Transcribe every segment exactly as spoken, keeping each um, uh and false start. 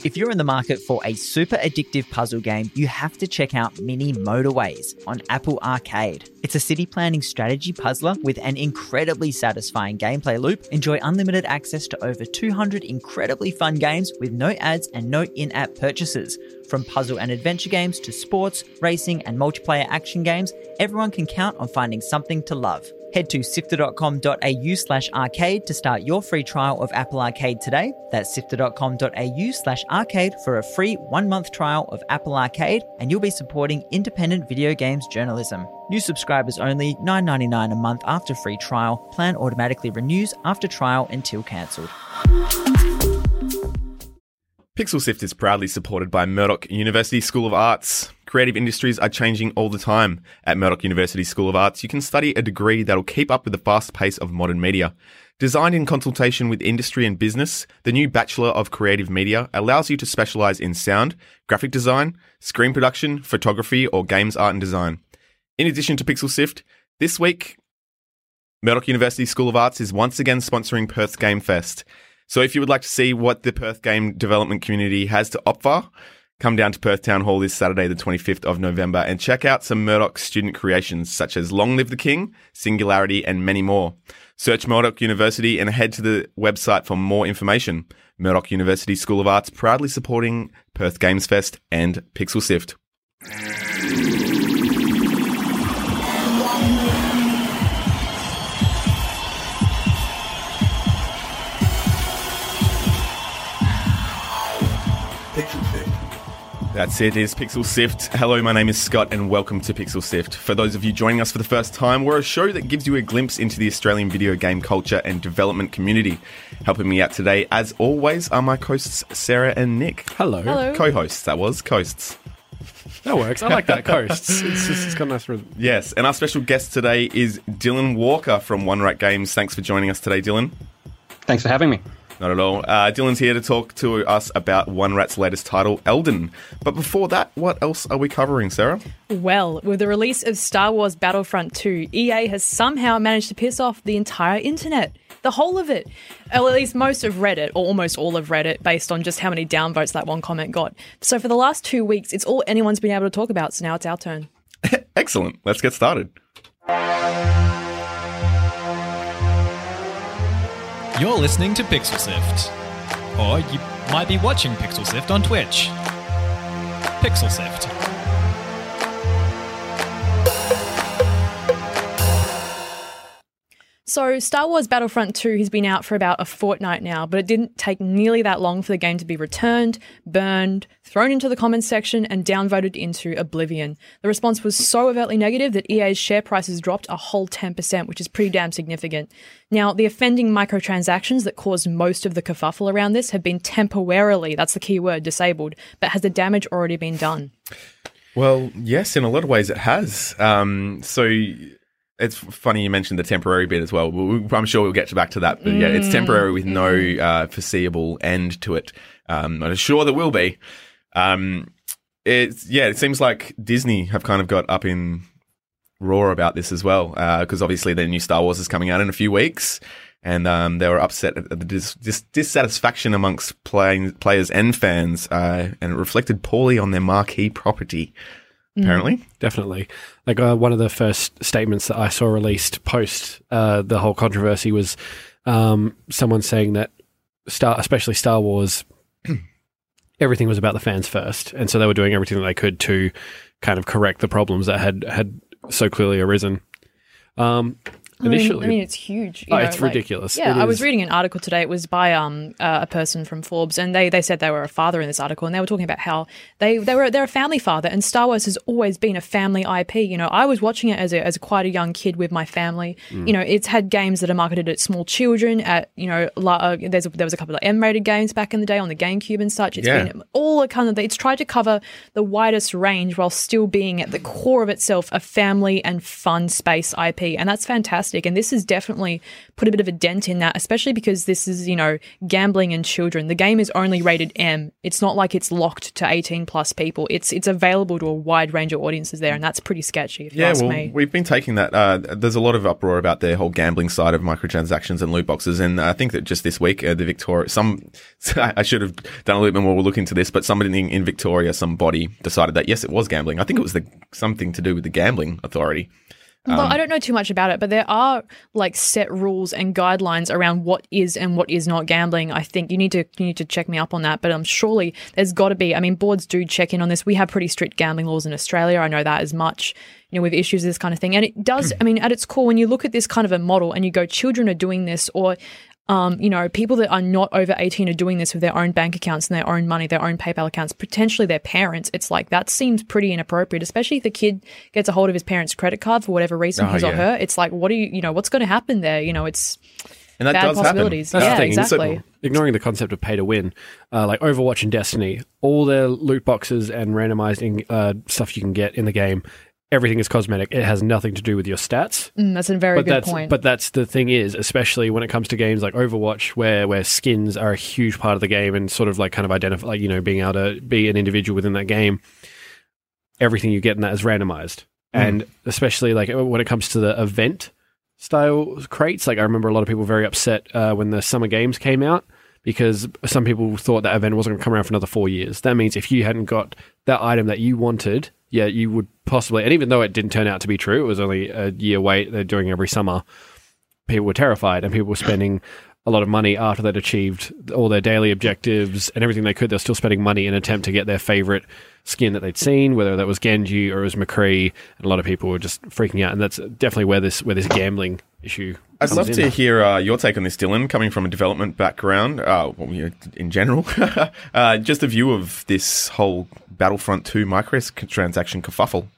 If you're in the market for a super addictive puzzle game, you have to check out Mini Motorways on Apple Arcade. It's a city planning strategy puzzler with an incredibly satisfying gameplay loop. Enjoy unlimited access to over two hundred incredibly fun games with no ads and no in-app purchases. From puzzle and adventure games to sports, racing and multiplayer action games, everyone can count on finding something to love. Head to sifter.com.au slash arcade to start your free trial of Apple Arcade today. That's sifter.com.au slash arcade for a free one-month trial of Apple Arcade, and you'll be supporting independent video games journalism. New subscribers only, nine dollars and ninety-nine cents a month after free trial. Plan automatically renews after trial until cancelled. PixelSift is proudly supported by Murdoch University School of Arts. Creative industries are changing all the time. At Murdoch University School of Arts, you can study a degree that'll keep up with the fast pace of modern media. Designed in consultation with industry and business, the new Bachelor of Creative Media allows you to specialise in sound, graphic design, screen production, photography, or games art and design. In addition to PixelSift, this week, Murdoch University School of Arts is once again sponsoring Perth Game Fest. So if you would like to see what the Perth game development community has to offer, come down to Perth Town Hall this Saturday, the twenty-fifth of November, and check out some Murdoch student creations such as Long Live the King, Singularity, and many more. Search Murdoch University and head to the website for more information. Murdoch University School of Arts proudly supporting Perth Games Fest and PixelSift. That's it, it's PixelSift. Hello, my name is Scott and welcome to PixelSift. For those of you joining us for the first time, we're a show that gives you a glimpse into the Australian video game culture and development community. Helping me out today, as always, are my hosts Sarah and Nick. Hello. Hello. Co-hosts, that was, coasts. That works. I like that, coasts. It's, just, it's got a nice rhythm. Yes, and our special guest today is Dylan Walker from One Rat Games. Thanks for joining us today, Dylan. Thanks for having me. Not at all. Uh, Dylan's here to talk to us about One Rat's latest title, Elden. But before that, what else are we covering, Sarah? Well, with the release of Star Wars Battlefront two, E A has somehow managed to piss off the entire internet. The whole of it. Or at least most of Reddit, or almost all of Reddit, based on just how many downvotes that one comment got. So for the last two weeks, it's all anyone's been able to talk about, so now it's our turn. Excellent. Let's get started. You're listening to PixelSift. Or you might be watching PixelSift on Twitch. PixelSift. So Star Wars Battlefront two has been out for about a fortnight now, but it didn't take nearly that long for the game to be returned, burned, thrown into the comments section, and downvoted into oblivion. The response was so overtly negative that E A's share prices dropped a whole ten percent, which is pretty damn significant. Now, the offending microtransactions that caused most of the kerfuffle around this have been temporarily, that's the key word, disabled, but has the damage already been done? Well, yes, in a lot of ways it has. Um, so... It's funny you mentioned the temporary bit as well. I'm sure we'll get back to that. But yeah, it's temporary with no uh, foreseeable end to it. Um, I'm sure there will be. Um, it's yeah, it seems like Disney have kind of got up in roar about this as well, because uh, obviously their new Star Wars is coming out in a few weeks, and um, they were upset at the dis- dis- dissatisfaction amongst play- players and fans, uh, and it reflected poorly on their marquee property. Apparently. Definitely. Like uh, one of the first statements that I saw released post uh, the whole controversy was um, someone saying that, Star, especially Star Wars, everything was about the fans first. And so they were doing everything that they could to kind of correct the problems that had, had so clearly arisen. Um, initially, I mean, I mean, it's huge. You oh, know, it's like, ridiculous. Yeah, it I is. was reading an article today. It was by um uh, a person from Forbes, and they, they said they were a father in this article, and they were talking about how they they were they're a family father, and Star Wars has always been a family I P. You know, I was watching it as a as a quite a young kid with my family. Mm. You know, it's had games that are marketed at small children. At you know, la- uh, there's a, there was a couple of M-rated games back in the day on the GameCube and such. It's yeah. been all a kind of it's tried to cover the widest range while still being at the core of itself a family and fun space I P, and that's fantastic. fantastic. And this has definitely put a bit of a dent in that, especially because this is, you know, gambling and children. The game is only rated M. It's not like it's locked to eighteen plus people. It's it's available to a wide range of audiences there, and that's pretty sketchy if you yeah, ask well, me. We've been taking that. Uh, there's a lot of uproar about the whole gambling side of microtransactions and loot boxes, and I think that just this week, uh, the Victoria, some, I should have done a little bit more look into this, but somebody in, in Victoria, some body decided that yes, it was gambling. I think it was the something to do with the gambling authority. Well, Um, I don't know too much about it, but there are like set rules and guidelines around what is and what is not gambling. I think you need to you need to check me up on that, but um, surely there's got to be. I mean, boards do check in on this. We have pretty strict gambling laws in Australia. I know that as much. You know, with issues with this kind of thing, and it does. I mean, at its core, when you look at this kind of a model and you go, children are doing this, or Um, you know, people that are not over eighteen are doing this with their own bank accounts and their own money, their own PayPal accounts, potentially their parents. It's like, that seems pretty inappropriate, especially if the kid gets a hold of his parents' credit card for whatever reason, Oh, his or yeah. her. It's like, what do you, you know, what's going to happen there? You know, it's and that bad does possibilities. happen. That's Yeah, the thing. exactly. So, ignoring the concept of pay to win, uh, like Overwatch and Destiny, all their loot boxes and randomizing uh, stuff you can get in the game, everything is cosmetic. It has nothing to do with your stats. Mm, that's a very but good that's, point. But that's the thing is, especially when it comes to games like Overwatch, where where skins are a huge part of the game and sort of like kind of identify, like, you know, being able to be an individual within that game, everything you get in that is randomized. Mm. And especially like when it comes to the event style crates, like I remember a lot of people very upset uh, when the Summer Games came out, because some people thought that event wasn't going to come around for another four years. That means if you hadn't got that item that you wanted, yeah, you would possibly, and even though it didn't turn out to be true, it was only a year wait, they're doing every summer, people were terrified and people were spending a lot of money after they'd achieved all their daily objectives and everything they could. They're still spending money in an attempt to get their favorite skin that they'd seen, whether that was Genji or it was McCree, and a lot of people were just freaking out. And that's definitely where this where this gambling issue I'd comes love in. to hear uh, your take on this, Dylan, coming from a development background, uh, well, you know, in general. uh, just a view of this whole Battlefront two microtransaction kerfuffle.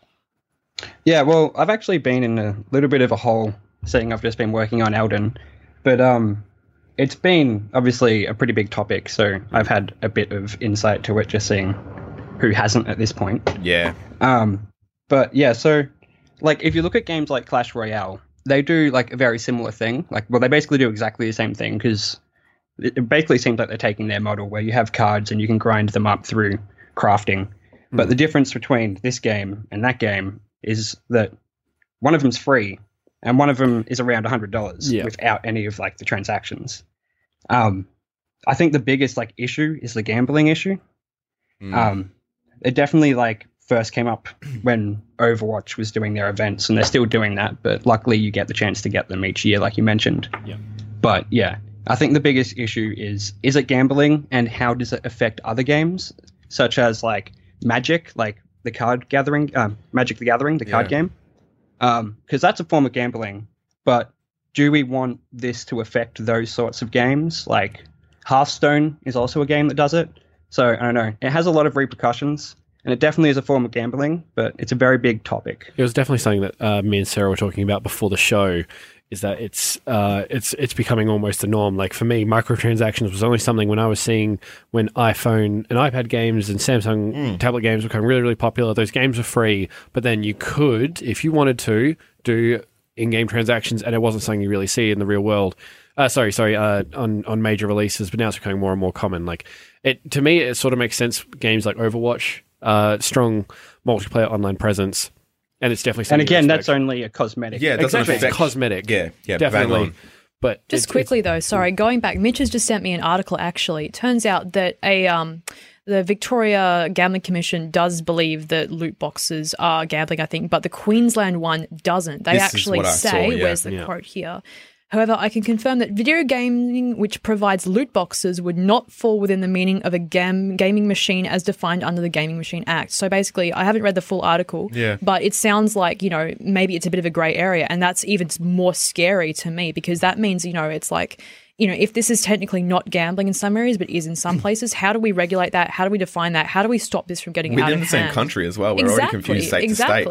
Yeah, well, I've actually been in a little bit of a hole, seeing I've just been working on Elden, but um, it's been obviously a pretty big topic, so I've had a bit of insight to it, just seeing who hasn't at this point. Yeah. Um, but yeah, so like if you look at games like Clash Royale, they do like a very similar thing. Like, well, they basically do exactly the same thing, because it it basically seems like they're taking their model where you have cards and you can grind them up through crafting. Mm. But the difference between this game and that game is that one of them's free and one of them is around one hundred dollars Yeah. without any of like the transactions. Um, I think the biggest like issue is the gambling issue. Mm. Um, it definitely like first came up when Overwatch was doing their events, and they're still doing that, but luckily you get the chance to get them each year, like you mentioned. Yeah. But yeah, I think the biggest issue is, is it gambling, and how does it affect other games, such as like Magic, like the card gathering, um, Magic the Gathering, the card Yeah. game? Um, because that's a form of gambling, but do we want this to affect those sorts of games? Like Hearthstone is also a game that does it. So I don't know. It has a lot of repercussions, and it definitely is a form of gambling, but it's a very big topic. It was definitely something that uh, me and Sarah were talking about before the show, is that it's uh, it's it's becoming almost the norm. Like for me, microtransactions was only something when I was seeing when iPhone and iPad games and Samsung Mm. tablet games were becoming really, really popular. Those games were free, but then you could, if you wanted to, do in-game transactions, and it wasn't something you really see in the real world. Uh, sorry, sorry, uh, on on major releases, but now it's becoming more and more common. Like it to me, it sort of makes sense. Games like Overwatch, uh, strong multiplayer online presence, and it's definitely And something. again, you that's expect. only a cosmetic. Yeah, it doesn't Exactly, affect... it's cosmetic. Yeah, yeah, bang definitely. on. But Just it's- quickly it's- though, sorry, going back, Mitch has just sent me an article actually. It turns out that a um the Victoria Gambling Commission does believe that loot boxes are gambling, I think, but the Queensland one doesn't. They This is actually what I say, saw, yeah. where's the Yeah. quote here? However, I can confirm that video gaming which provides loot boxes would not fall within the meaning of a gam- gaming machine as defined under the Gaming Machine Act. So basically, I haven't read the full article, Yeah. but it sounds like, you know, maybe it's a bit of a grey area, and that's even more scary to me, because that means, you know, it's like, you know, if this is technically not gambling in some areas but is in some places, how do we regulate that? How do we define that? How do we stop this from getting out Within of the same hand? country as well. We're exactly, already confused state exactly. to state.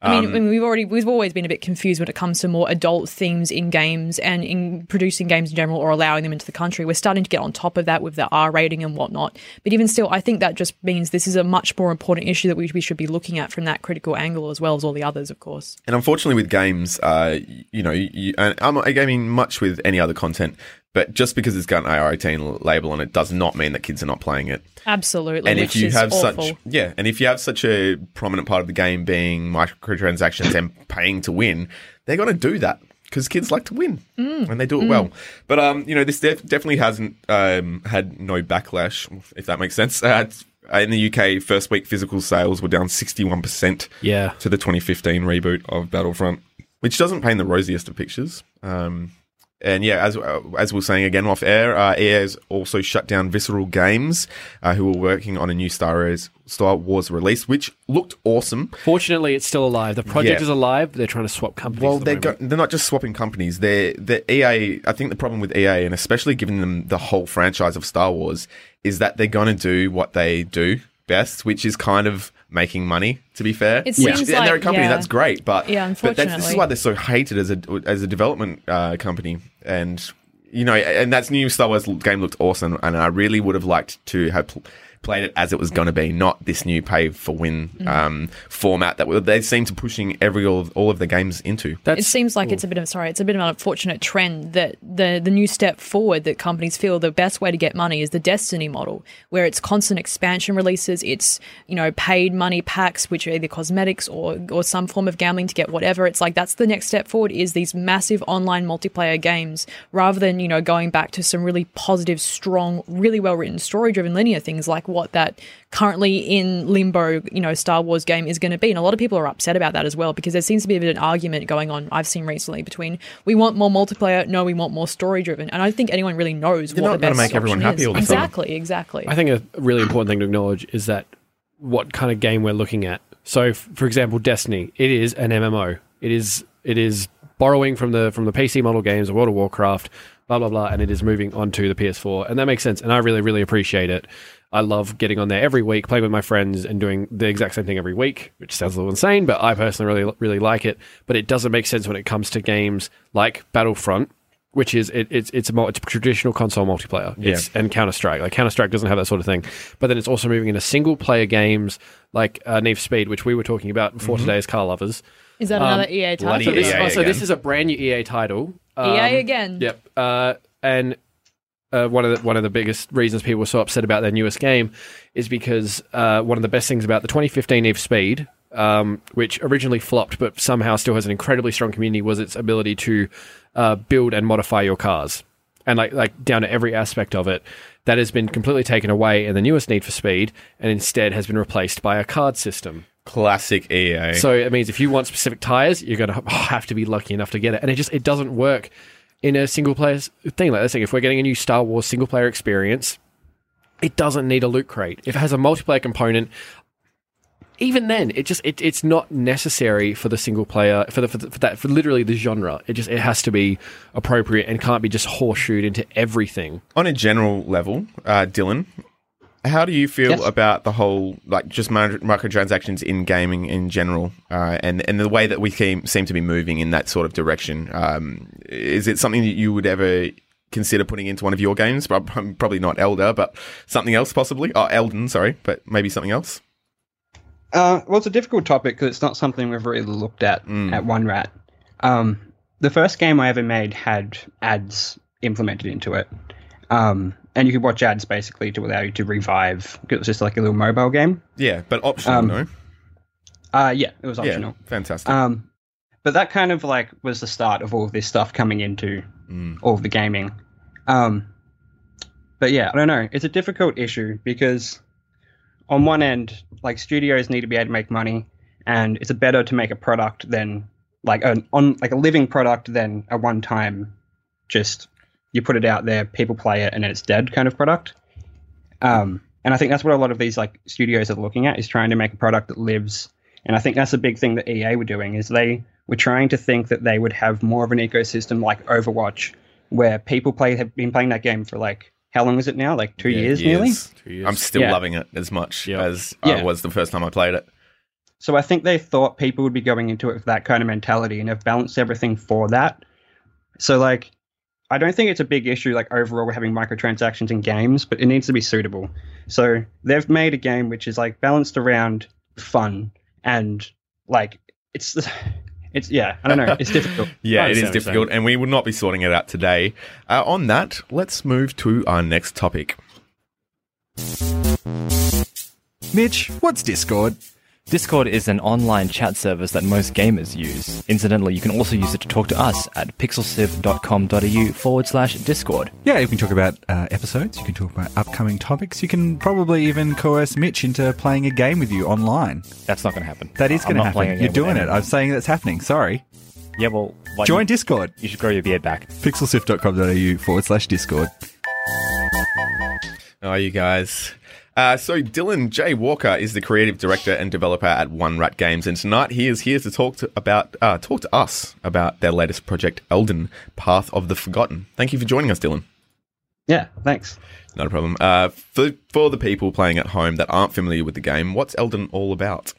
I mean, Um, I mean, we've already we've always been a bit confused when it comes to more adult themes in games and in producing games in general or allowing them into the country. We're starting to get on top of that with the R rating and whatnot. But even still, I think that just means this is a much more important issue that we, we should be looking at from that critical angle as well as all the others, of course. And unfortunately, with games, uh, you know, you, and I'm, I mean, much with any other content, but just because it's got an A R eighteen label on it does not mean that kids are not playing it. Absolutely, And which if you is have awful. such, yeah, and if you have such a prominent part of the game being microtransactions and paying to win, they're going to do that because kids like to win and they do it well. But um, you know, this def- definitely hasn't um had no backlash, if that makes sense. Uh, it's- in the U K, first week physical sales were down sixty-one percent Yeah. to the twenty fifteen reboot of Battlefront, which doesn't paint the rosiest of pictures. Um, and yeah, as uh, as we were saying again off air, uh, E A has also shut down Visceral Games, uh, who were working on a new Star Wars, Star Wars release, which looked awesome. Fortunately, it's still alive. The project Yeah. is alive. But they're trying to swap companies. Well, at the they're moment. go- they're not just swapping companies. They're the E A. I think the problem with E A, and especially giving them the whole franchise of Star Wars, is that they're going to do what they do best, which is kind of making money. To be fair, It Which- seems and they're a like- company yeah. that's great, but Yeah, but that's, this is unfortunately. why they're so hated as a as a development uh, company. And you know, and that new Star Wars game looked awesome, and I really would have liked to have pl- played it as it was going to be, not this new pay for win Mm. um, format that they seem to pushing every all, all of the games into. That's, It seems like it's a bit of sorry, it's a bit of an unfortunate trend that the the new step forward that companies feel the best way to get money is the Destiny model, where it's constant expansion releases, it's you know paid money packs, which are either cosmetics or or some form of gambling to get whatever. It's like that's the next step forward is these massive online multiplayer games, rather than you know going back to some really positive, strong, really well written, story driven linear things like what that currently in limbo, you know, Star Wars game is going to be. And a lot of people are upset about that as well, because there seems to be a bit of an argument going on, I've seen recently, between we want more multiplayer, no, we want more story driven. And I don't think anyone really knows They're what not the gonna best make everyone option happy is. all the time. Exactly, exactly. I think a really important thing to acknowledge is that what kind of game we're looking at. So, f- for example, Destiny, it is an M M O. It is it is borrowing from the from the P C model games of World of Warcraft, blah blah blah, and it is moving onto the P S four, and that makes sense. And I really really appreciate it. I love getting on there every week, playing with my friends, and doing the exact same thing every week, which sounds a little insane, but I personally really really like it. But it doesn't make sense when it comes to games like Battlefront, which is it, it's it's a mul- it's a traditional console multiplayer. It's, and Counter Strike. Like Counter Strike doesn't have that sort of thing, but then it's also moving into single player games like uh, Need for Speed, which we were talking about before today's Car Lovers. is that um, another E A bloody So title? this, E A oh, so again. this is a brand new E A title. E A Um, again. Yep. Uh, and uh, one of the one of the biggest reasons people were so upset about their newest game is because uh, one of the best things about the twenty fifteen Need for Speed, um, which originally flopped but somehow still has an incredibly strong community, was its ability to uh, build and modify your cars, and like like down to every aspect of it. That has been completely taken away in the newest Need for Speed, and instead has been replaced by a card system. Classic E A. So it means if you want specific tires, you're going to have to be lucky enough to get it. And it just it doesn't work in a single player thing like this. Like if we're getting a new Star Wars single player experience, it doesn't need a loot crate. If it has a multiplayer component, even then, it just it, it's not necessary for the single player for the, for, the, for that for literally the genre. It just it has to be appropriate and can't be just horseshoed into everything. On a general level, uh, Dylan, how do you feel Yes. about the whole, like, just mi- microtransactions in gaming in general, uh, and and the way that we seem seem to be moving in that sort of direction? Um, is it something that you would ever consider putting into one of your games? Prob- Probably not Elder, but something else possibly. Oh, Elden, sorry, but maybe something else. Uh, well, it's a difficult topic because it's not something we've really looked at Mm. at One Rat. Um, the first game I ever made had ads implemented into it. Um, and you could watch ads basically to allow you to revive. It was just like a little mobile game. Yeah, but optional, Um, no? Uh, yeah, it was optional. Yeah, fantastic. Um, but that kind of like was the start of all of this stuff coming into Mm. all of the gaming. Um, but yeah, I don't know. It's a difficult issue because on one end, like studios need to be able to make money, and it's better to make a product than like an on like a living product than a one-time just you put it out there, people play it, and then it's dead kind of product. Um, and I think that's what a lot of these like studios are looking at, is trying to make a product that lives. And I think that's a big thing that E A were doing, is they were trying to think that they would have more of an ecosystem like Overwatch, where people play have been playing that game for like, how long is it now? Like two Yeah, years, nearly? Two years. I'm still Yeah. loving it as much Yeah. as I Yeah. was the first time I played it. So I think they thought people would be going into it with that kind of mentality and have balanced everything for that. So like, I don't think it's a big issue like overall we're having microtransactions in games, but it needs to be suitable. So they've made a game which is like balanced around fun and like it's it's yeah, I don't know, it's difficult. Yeah, it is understand what you're difficult, saying. and we will not be sorting it out today. Uh, on that, let's move to our next topic. Mitch, what's Discord? Discord is an online chat service that most gamers use. Incidentally, you can also use it to talk to us at pixelsiv.com.au forward slash Discord. Yeah, you can talk about uh, episodes, you can talk about upcoming topics, you can probably even coerce Mitch into playing a game with you online. That's not going to happen. That is I'm going to not playing a happen. game You're with doing it. anyone. I'm saying that's happening. Sorry. Yeah, well... why Join you, Discord. you should grow your beard back. pixelsiv.com.au forward slash Discord. Oh, you guys. Uh, so Dylan J. Walker is the creative director and developer at One Rat Games, and tonight he is here to talk to about uh, talk to us about their latest project, Elden: Path of the Forgotten. Thank you for joining us, Dylan. Yeah, thanks. Not a problem. Uh, for for the people playing at home that aren't familiar with the game, what's Elden all about?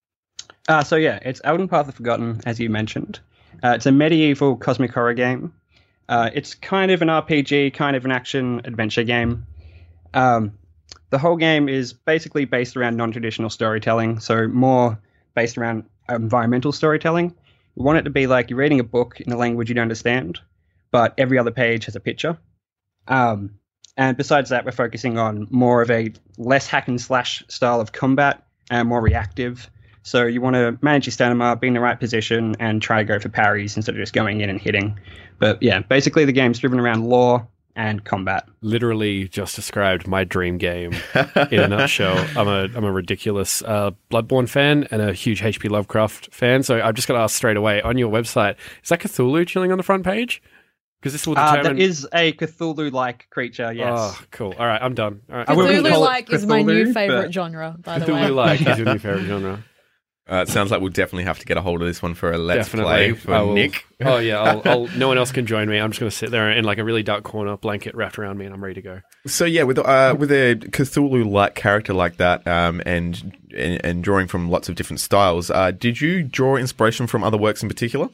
Uh, so yeah, it's Elden Path of the Forgotten, as you mentioned. Uh, it's a medieval cosmic horror game. Uh, it's kind of an R P G, kind of an action adventure game. Um, the whole game is basically based around non-traditional storytelling, so more based around environmental storytelling. We want it to be like you're reading a book in a language you don't understand, but every other page has a picture. Um, and besides that, we're focusing on more of a less hack and slash style of combat and more reactive. So you want to manage your stamina, be in the right position, and try to go for parries instead of just going in and hitting. But yeah, basically the game's driven around lore and combat. Literally just described my dream game in a nutshell. I'm a I'm a ridiculous uh, Bloodborne fan and a huge H P Lovecraft fan. So I've just got to ask straight away, on your website, is that Cthulhu chilling on the front page? Because this will Uh, determine... that is a Cthulhu-like creature, yes. Oh, cool. All right, I'm done. All right. I wouldn't call it Cthulhu-like is my new Cthulhu, favorite but- genre, by the way. Cthulhu-like is your new favorite genre. Uh, it sounds like we'll definitely have to get a hold of this one for a let's Definitely. play for I will- Nick. Oh, yeah. I'll, I'll, no one else can join me. I'm just going to sit there in like a really dark corner, blanket wrapped around me, and I'm ready to go. So yeah, with uh, with a Cthulhu-like character like that, um, and, and and drawing from lots of different styles, uh, did you draw inspiration from other works in particular?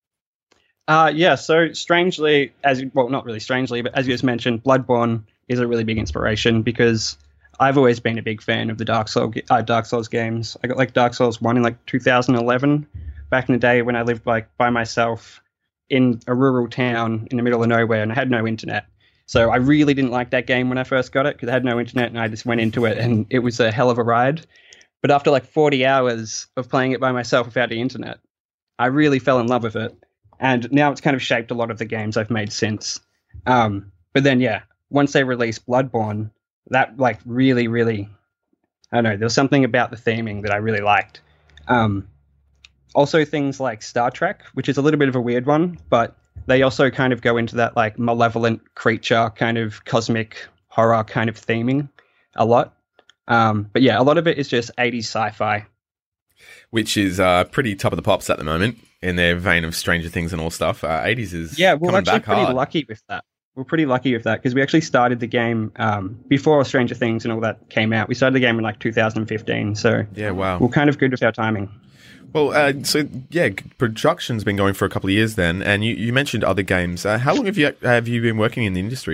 Uh, yeah, so strangely, as you, well, not really strangely, but as you just mentioned, Bloodborne is a really big inspiration because I've always been a big fan of the Dark Souls, uh, Dark Souls games. I got like Dark Souls one in like two thousand eleven, back in the day when I lived like by myself in a rural town in the middle of nowhere and I had no internet. So I really didn't like that game when I first got it because I had no internet and I just went into it and it was a hell of a ride. But after like forty hours of playing it by myself without the internet, I really fell in love with it. And now it's kind of shaped a lot of the games I've made since. Um, but then, yeah, once they released Bloodborne, that like really, really, I don't know, there was something about the theming that I really liked. Um, also things like Star Trek, which is a little bit of a weird one, but they also kind of go into that like malevolent creature kind of cosmic horror kind of theming a lot. Um, but yeah, a lot of it is just eighties sci-fi. Which is uh, pretty top of the pops at the moment in their vein of Stranger Things and all stuff. Uh, eighties is Yeah, we're coming actually back pretty hard. lucky with that. We're pretty lucky with that because we actually started the game um, before Stranger Things and all that came out. We started the game in like two thousand fifteen, so Yeah, wow. we're kind of good with our timing. Well, uh, so yeah, g- production's been going for a couple of years then, and you, you mentioned other games. Uh, how long have you have you been working in the industry?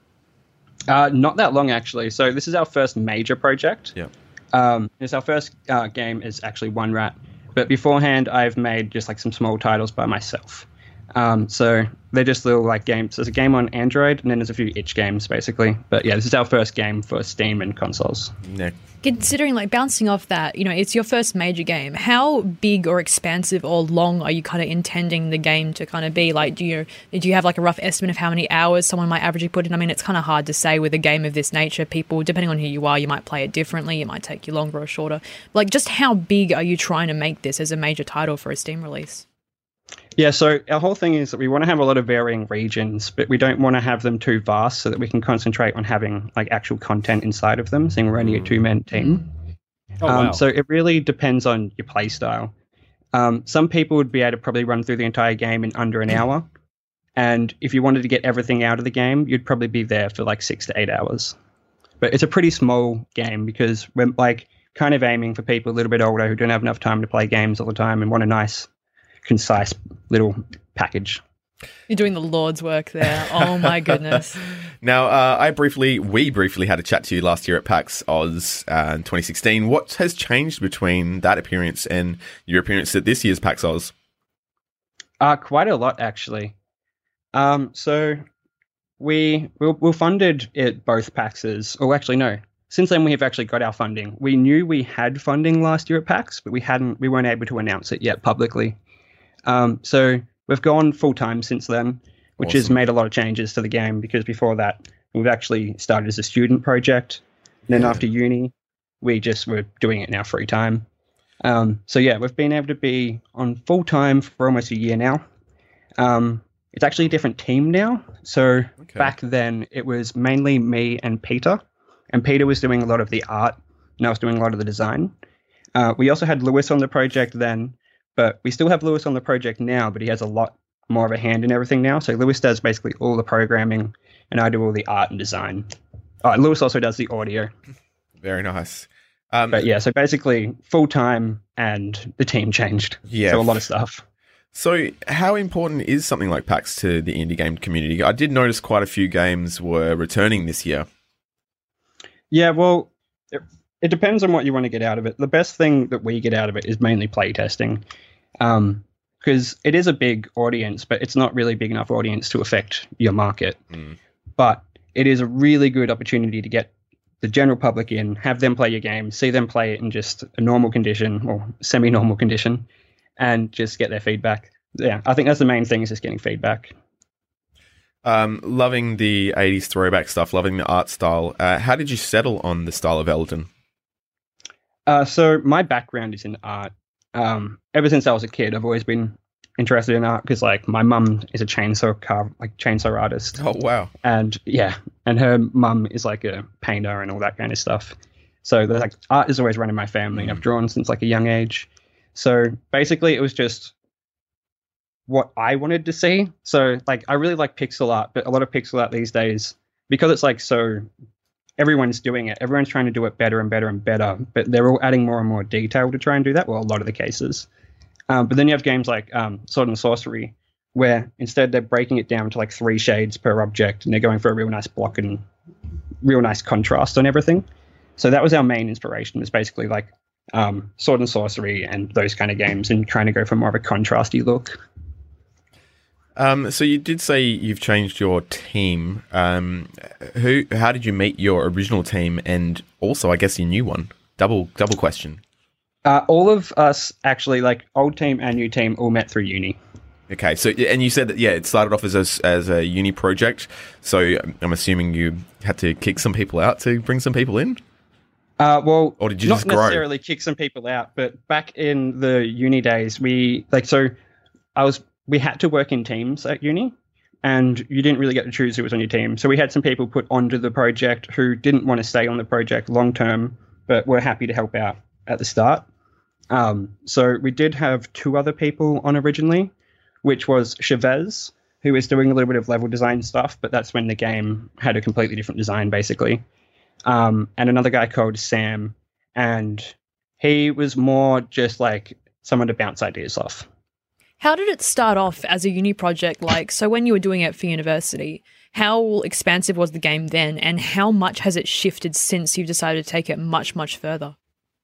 Uh, not that long, actually. So this is our first major project. Yeah. Um, it's our first uh, game is actually One Rat. But beforehand, I've made just like some small titles by myself. Um, so they're just little like games. There's a game on Android, and then there's a few itch games, basically. But yeah, this is our first game for Steam and consoles. Nick. Considering, like, bouncing off that, you know, it's your first major game. How big or expansive or long are you kind of intending the game to kind of be? Like, do you do you have like a rough estimate of how many hours someone might averagely put in? I mean, it's kind of hard to say with a game of this nature. People, depending on who you are, you might play it differently. It might take you longer or shorter. Like, just how big are you trying to make this as a major title for a Steam release? Yeah, so our whole thing is that we want to have a lot of varying regions, but we don't want to have them too vast so that we can concentrate on having like actual content inside of them, seeing we're only a two-man team. Oh, um, wow. So it really depends on your play style. Um, some people would be able to probably run through the entire game in under an hour. And if you wanted to get everything out of the game, you'd probably be there for like six to eight hours. But it's a pretty small game because we're like kind of aiming for people a little bit older who don't have enough time to play games all the time and want a nice, concise little package. You're doing the Lord's work there. Oh my goodness. Now, uh, I briefly, we briefly had a chat to you last year at PAX Oz uh, in twenty sixteen. What has changed between that appearance and your appearance at this year's PAX Oz? Uh, quite a lot, actually. Um, so we we we funded at both PAXs. Oh, actually, no. Since then, we have actually got our funding. We knew we had funding last year at PAX, but we hadn't. We weren't able to announce it yet publicly. Um, so we've gone full time since then, which Awesome. has made a lot of changes to the game. Because before that, we've actually started as a student project. And then Yeah. after uni, we just were doing it in our free time. Um, so yeah, we've been able to be on full time for almost a year now. Um, it's actually a different team now. So Okay. back then, it was mainly me and Peter. And Peter was doing a lot of the art, and I was doing a lot of the design. Uh, we also had Lewis on the project then, but we still have Lewis on the project now, but he has a lot more of a hand in everything now. So Lewis does basically all the programming, and I do all the art and design. Oh, and Lewis also does the audio. Very nice. Um, But yeah, so basically full-time, and the team changed. Yeah. So a lot of stuff. So how important is something like PAX to the indie game community? I did notice quite a few games were returning this year. Yeah, well, it, it depends on what you want to get out of it. The best thing that we get out of it is mainly playtesting, um, because it is a big audience, but it's not really big enough audience to affect your market. Mm. But it is a really good opportunity to get the general public in, have them play your game, see them play it in just a normal condition or semi-normal condition, and just get their feedback. Yeah, I think that's the main thing, is just getting feedback. Um, loving the eighties throwback stuff, loving the art style. Uh, how did you settle on the style of Elden? Uh, so my background is in art. Um, ever since I was a kid, I've always been interested in art because, like, my mum is a chainsaw car, like chainsaw artist, Oh, wow. and yeah, and her mum is like a painter and all that kind of stuff. So there's like art is always run in my family. Mm. I've drawn since like a young age. So basically, it was just what I wanted to see. So like, I really like pixel art, but a lot of pixel art these days, because it's like so. Everyone's doing it. Everyone's trying to do it better and better and better, but they're all adding more and more detail to try and do that. Well, a lot of the cases. Um, but then you have games like um, Sword and Sorcery, where instead they're breaking it down to like three shades per object, and they're going for a real nice block and real nice contrast on everything. So that was our main inspiration, was basically like um, Sword and Sorcery and those kind of games, and trying to go for more of a contrasty look. Um, so you did say you've changed your team. Um, who? How did you meet your original team, and also, I guess, your new one? Double, double question. Uh, all of us, actually, like old team and new team, all met through uni. Okay, so and you said that yeah, it started off as a, as a uni project. So I'm assuming you had to kick some people out to bring some people in. Uh, well, Or did you not just grow? necessarily kick some people out, but back in the uni days, we like so I was we had to work in teams at uni, and you didn't really get to choose who was on your team. So we had some people put onto the project who didn't want to stay on the project long term, but were happy to help out at the start. Um, so we did have two other people on originally, which was Chavez, who was doing a little bit of level design stuff, but that's when the game had a completely different design, basically. Um, and another guy called Sam, and he was more just like someone to bounce ideas off. How did it start off as a uni project? Like, so when you were doing it for university, how expansive was the game then, and how much has it shifted since you've decided to take it much, much further?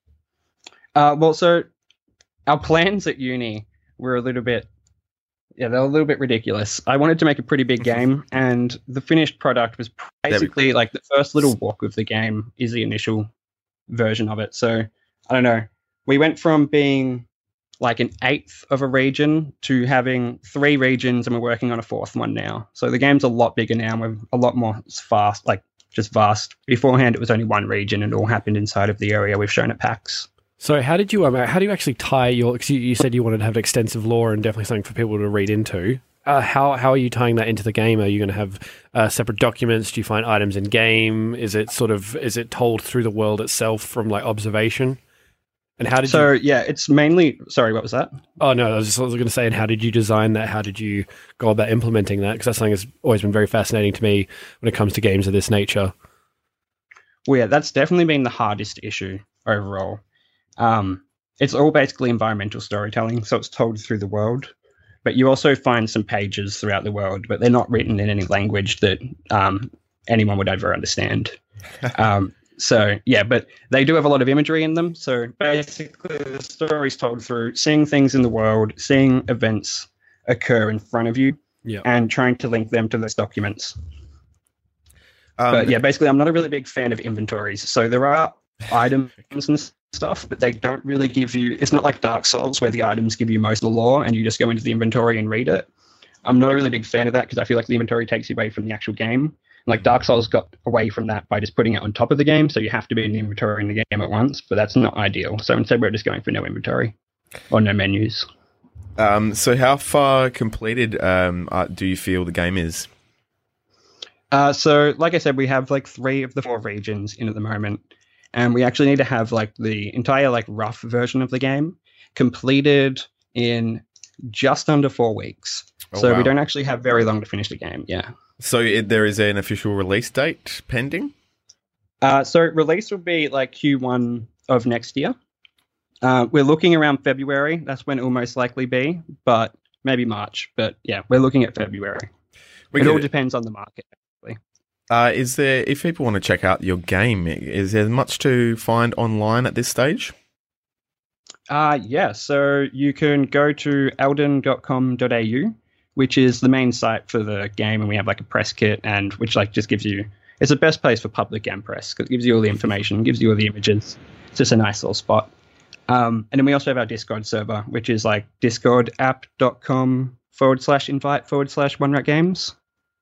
Uh, well, so our plans at uni were a little bit, yeah, they were a little bit ridiculous. I wanted to make a pretty big game, and the finished product was basically like the first little walk of the game is the initial version of it. So I don't know. We went from being like an eighth of a region to having three regions, and we're working on a fourth one now. So the game's a lot bigger now, and we're a lot more fast, like just vast. Beforehand, it was only one region, and it all happened inside of the area we've shown at PAX. So how did you um, how do you actually tie your? Because you, you said you wanted to have extensive lore and definitely something for people to read into. Uh, how how are you tying that into the game? Are you going to have uh, separate documents? Do you find items in game? Is it sort of is it told through the world itself from like observation? And how did so you? yeah, it's mainly. Sorry, what was that? Oh no, I was just going to say. And how did you design that? How did you go about implementing that? Because that's something that's always been very fascinating to me when it comes to games of this nature. Well, yeah, that's definitely been the hardest issue. overall. Um, it's all basically environmental storytelling, so it's told through the world. But you also find some pages throughout the world, but they're not written in any language that um, anyone would ever understand. um, so, yeah, but they do have a lot of imagery in them. So basically the story's told through seeing things in the world, seeing events occur in front of you, Yeah. and trying to link them to those documents. Um, But yeah, basically, I'm not a really big fan of inventories. So there are items and stuff, but they don't really give you. It's not like Dark Souls where the items give you most of the lore, and you just go into the inventory and read it. I'm not a really big fan of that because I feel like the inventory takes you away from the actual game. Like Dark Souls got away from that by just putting it on top of the game, so you have to be in the inventory in the game at once. But that's not ideal. So instead, we're just going for no inventory or no menus. Um, so how far completed um, uh, do you feel the game is? Uh, so, like I said, we have like three of the four regions in at the moment, and we actually need to have like the entire like rough version of the game completed in just under four weeks. Oh, so wow. we don't actually have very long to finish the game. Yeah. So it, there is an official release date pending? Uh, so release will be like Q one of next year. Uh, we're looking around February. That's when it will most likely be, but maybe March. But yeah, we're looking at February. We it could- all depends on the market. Uh, is there, if people want to check out your game, is there much to find online at this stage? Uh, yeah, so you can go to elden dot com dot a u, which is the main site for the game, and we have like a press kit, and which like just gives you, it's the best place for public and press, because it gives you all the information, gives you all the images. It's just a nice little spot. Um, and then we also have our Discord server, which is like discordapp.com forward slash invite forward slash one rat games.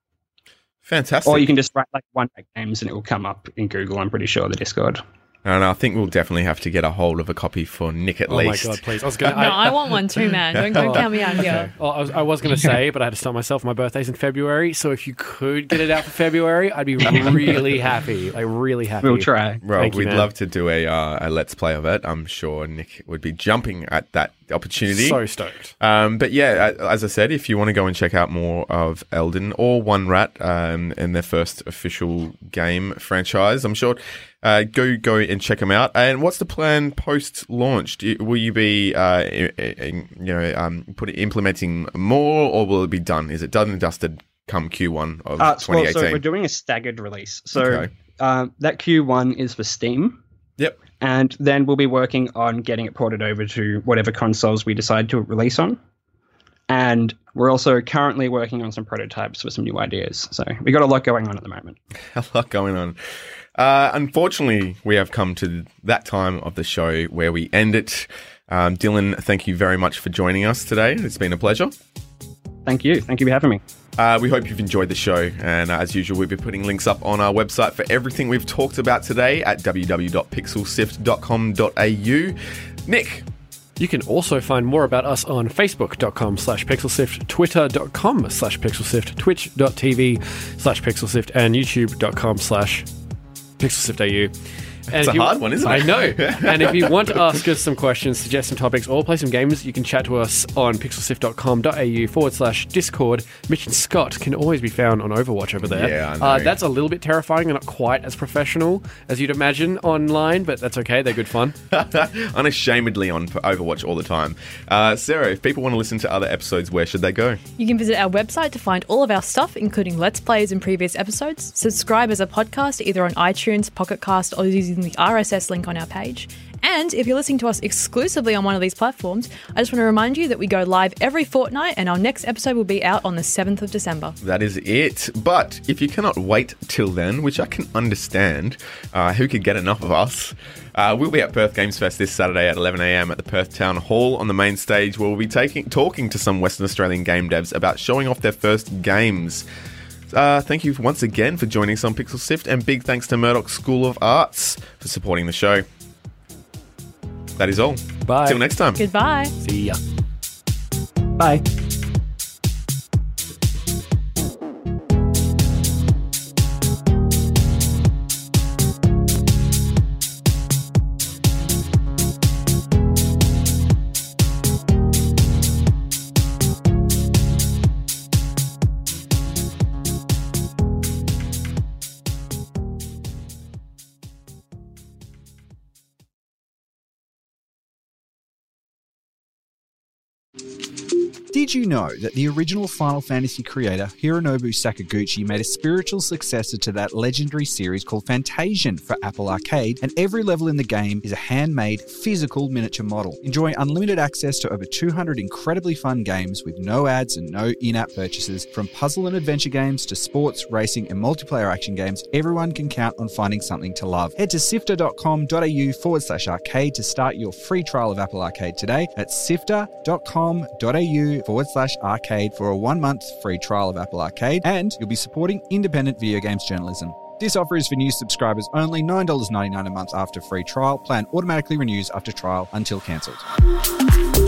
Fantastic. Or you can just write like one rat games and it will come up in Google, I'm pretty sure, the Discord. And I think we'll definitely have to get a hold of a copy for Nick at Oh least. my god, please! I was gonna. No, I want one too, man. Don't, don't count me out here. Well, I was, I was going to say, but I had to stop myself. My birthday's in February, so if you could get it out for February, I'd be really happy. Like really happy. We'll try. Well, Thank you, we'd man. love to do a uh, a let's play of it. I'm sure Nick would be jumping at that opportunity. So stoked. Um, but yeah, a- as I said, if you want to go and check out more of Elden or One Rat um, in their first official game franchise, I'm sure uh, go go and check them out. And what's the plan post launch? Do you, will you be uh, i- i- you know um, put implementing more, or will it be done? Is it done and dusted come Q one of Uh, twenty well, eighteen? so we're doing a staggered release. So Okay. uh, that Q one is for Steam. Yep. And then we'll be working on getting it ported over to whatever consoles we decide to release on. And we're also currently working on some prototypes for some new ideas. So we got a lot going on at the moment. A lot going on. Uh, unfortunately, we have come to that time of the show where we end it. Um, Dylan, thank you very much for joining us today. It's been a pleasure. Thank you. Thank you for having me. Uh, we hope you've enjoyed the show. And uh, as usual, we'll be putting links up on our website for everything we've talked about today at w w w dot pixel sift dot com dot a u. Nick, You can also find more about us on facebook.com slash pixelsift, twitter.com slash pixelsift, twitch.tv slash pixelsift, and youtube.com slash pixelsiftu. And It's if a you- hard one, isn't I it? know. And if you want to ask us some questions, suggest some topics, or play some games, you can chat to us on pixelsift.com.au forward slash Discord. Mitch and Scott can always be found on Overwatch over there. Yeah, I know. Uh, that's a little bit terrifying and not quite as professional as you'd imagine online, but that's okay. They're good fun. unashamedly on Overwatch all the time. Uh, Sarah, if people want to listen to other episodes, where should they go? You can visit our website to find all of our stuff, including Let's Plays and previous episodes. Subscribe as a podcast either on iTunes, Pocket Cast, or using the R S S link on our page. And if you're listening to us exclusively on one of these platforms, I just want to remind you that we go live every fortnight and our next episode will be out on the seventh of December. That is it. But if you cannot wait till then, which I can understand, uh, who could get enough of us? Uh, we'll be at Perth Games Fest this Saturday at eleven a m at the Perth Town Hall on the main stage, where we'll be taking talking to some Western Australian game devs about showing off their first games. Uh, thank you once again for joining us on Pixel Sift, and big thanks to Murdoch School of Arts for supporting the show. That is all. Bye. Till next time. Goodbye. See ya. Bye. Did you know that the original Final Fantasy creator, Hironobu Sakaguchi, made a spiritual successor to that legendary series called Fantasian for Apple Arcade, and every level in the game is a handmade, physical miniature model. Enjoy unlimited access to over two hundred incredibly fun games with no ads and no in-app purchases. From puzzle and adventure games to sports, racing, and multiplayer action games, everyone can count on finding something to love. Head to sifter.com.au forward slash arcade to start your free trial of Apple Arcade today at sifter.com.au forward slash arcade for a one month free trial of Apple Arcade, and you'll be supporting independent video games journalism. This offer is for new subscribers only, nine dollars ninety-nine a month after free trial. Plan automatically renews after trial until cancelled.